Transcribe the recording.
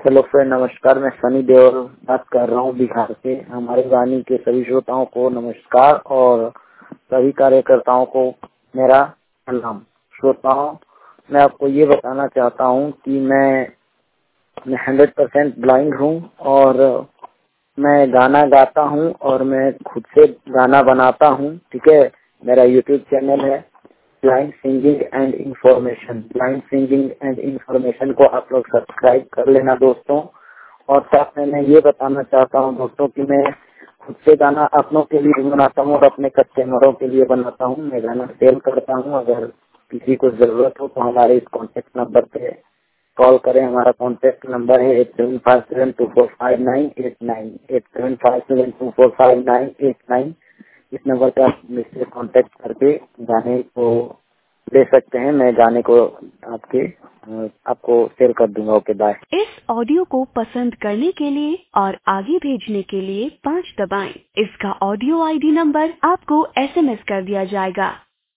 Hello friend, नमस्कार। मैं सनी देओल बात कर रहा हूँ बिहार से। हमारे वाणी के सभी श्रोताओं को नमस्कार और सभी कार्यकर्ताओं को मेरा सलाम। श्रोताओं, मैं आपको ये बताना चाहता हूँ कि मैं 100% ब्लाइंड हूँ और मैं गाना गाता हूँ और मैं खुद से गाना बनाता हूँ। ठीक है, मेरा यूट्यूब चैनल है blind singing and information. Blind singing and information को आप लोग सब्सक्राइब कर लेना दोस्तों। और साथ में मैं ये बताना चाहता हूँ दोस्तों कि मैं खुद से गाना अपनों के लिए बनाता हूँ और अपने कस्टमरों के लिए बनाता हूँ। मैं गाना सेल करता हूँ। अगर किसी को जरूरत हो तो हमारे इस कॉन्टेक्ट नंबर पे कॉल करें। हमारा कॉन्टेक्ट नंबर है 8757245989 8757245989। इस नंबर पे आप मुझसे कांटेक्ट करके गाने को ले सकते हैं। मैं गाने को आपको सेल कर दूंगा। Okay, bye. इस ऑडियो को पसंद करने के लिए और आगे भेजने के लिए 5 दबाएं। इसका ऑडियो आईडी नंबर आपको SMS कर दिया जाएगा।